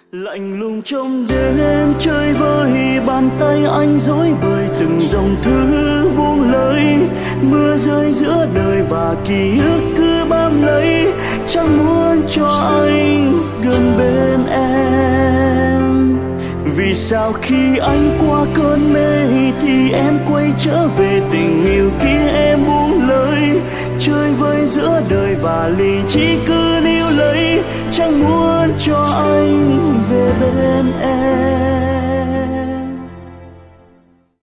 Lạnh lùng trong đêm chơi vơi bàn tay anh dối bời từng dòng thư buông lơi. Mưa rơi giữa đời và ký ức cứ bám lấy, chẳng muốn cho anh gần bên em. Vì sao khi anh qua cơn mê thì em quay trở về tình yêu kia em buông lời. Chơi vơi giữa đời và lý trí cứ níu lấy, chẳng muốn cho anh về bên em.